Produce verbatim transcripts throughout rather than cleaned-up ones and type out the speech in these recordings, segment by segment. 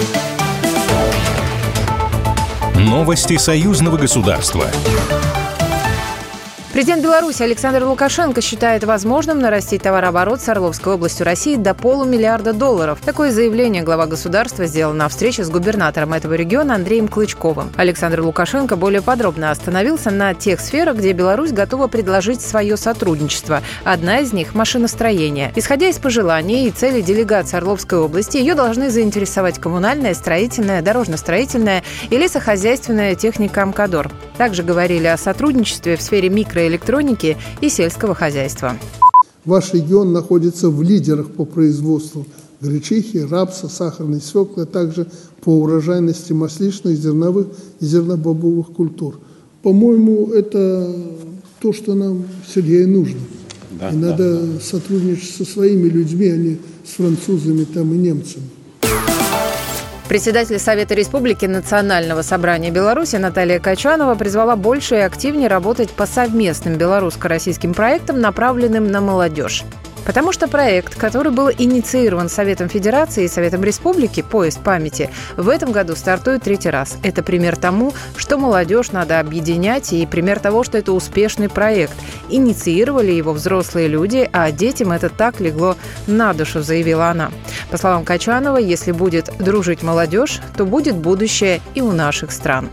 Новости союзного государства. Президент Беларуси Александр Лукашенко считает возможным нарастить товарооборот с Орловской областью России до полумиллиарда долларов. Такое заявление глава государства сделал на встрече с губернатором этого региона Андреем Клычковым. Александр Лукашенко более подробно остановился на тех сферах, где Беларусь готова предложить свое сотрудничество. Одна из них – машиностроение. Исходя из пожеланий и целей делегации Орловской области, ее должны заинтересовать коммунальная, строительная, дорожно-строительная и лесохозяйственная техника «Амкадор». Также говорили о сотрудничестве в сфере микроэлектроники и сельского хозяйства. Ваш регион находится в лидерах по производству гречихи, рапса, сахарной свеклы, а также по урожайности масличных, зерновых и зернобобовых культур. По-моему, это то, что нам, Сергей, нужно. Да, и надо да, да. сотрудничать со своими людьми, а не с французами там, и немцами. Председатель Совета Республики Национального собрания Беларуси Наталья Качанова призвала больше и активнее работать по совместным белорусско-российским проектам, направленным на молодежь. Потому что проект, который был инициирован Советом Федерации и Советом Республики «Поезд памяти», в этом году стартует третий раз. Это пример тому, что молодежь надо объединять, и пример того, что это успешный проект. Инициировали его взрослые люди, а детям это так легло на душу, заявила она. По словам Качановой, если будет дружить молодежь, то будет будущее и у наших стран.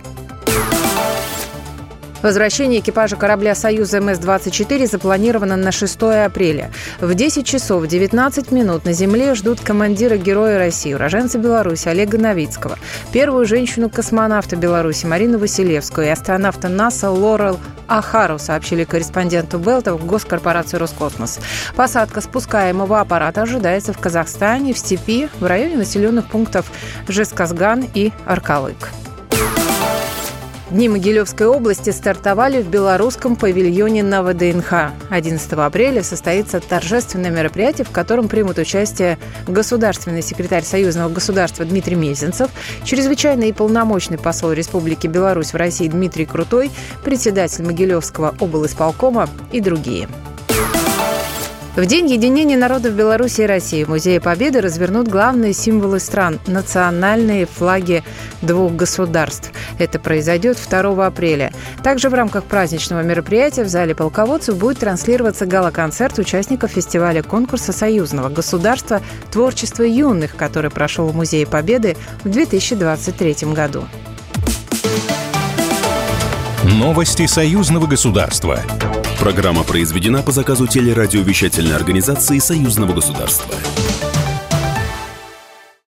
Возвращение экипажа корабля «Союз эм эс двадцать четыре» запланировано на шестое апреля. В десять часов девятнадцать минут на земле ждут командира Героя России, уроженца Беларуси Олега Новицкого, первую женщину-космонавта Беларуси Марину Василевскую и астронавта НАСА Лорел Ахару, сообщили корреспонденту Белта в госкорпорации «Роскосмос». Посадка спускаемого аппарата ожидается в Казахстане, в степи, в районе населенных пунктов Жезказган и Аркалык. Дни Могилевской области стартовали в белорусском павильоне на вэ дэ эн ха. одиннадцатого апреля состоится торжественное мероприятие, в котором примут участие государственный секретарь Союзного государства Дмитрий Мезенцев, чрезвычайный и полномочный посол Республики Беларусь в России Дмитрий Крутой, председатель Могилевского облисполкома и другие. В День единения народов Беларуси и России в Музее Победы развернут главные символы стран – национальные флаги двух государств. Это произойдет второго апреля. Также в рамках праздничного мероприятия в зале полководцев будет транслироваться гала-концерт участников фестиваля конкурса союзного государства «Творчество юных», который прошел в Музее Победы в две тысячи двадцать третьем году. Новости союзного государства. Программа произведена по заказу телерадиовещательной организации Союзного государства.